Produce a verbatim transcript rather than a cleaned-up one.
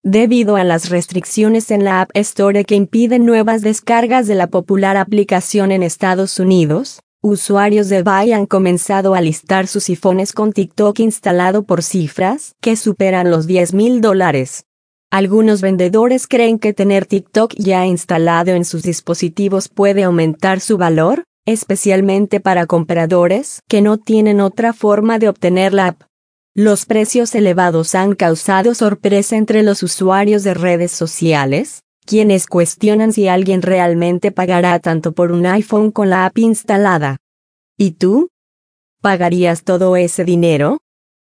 Debido a las restricciones en la App Store que impiden nuevas descargas de la popular aplicación en Estados Unidos, usuarios de Vine han comenzado a listar sus iPhones con TikTok instalado por cifras que superan los diez mil dólares. Algunos vendedores creen que tener TikTok ya instalado en sus dispositivos puede aumentar su valor, especialmente para compradores que no tienen otra forma de obtener la app. Los precios elevados han causado sorpresa entre los usuarios de redes sociales, quienes cuestionan si alguien realmente pagará tanto por un iPhone con la app instalada. ¿Y tú? ¿Pagarías todo ese dinero?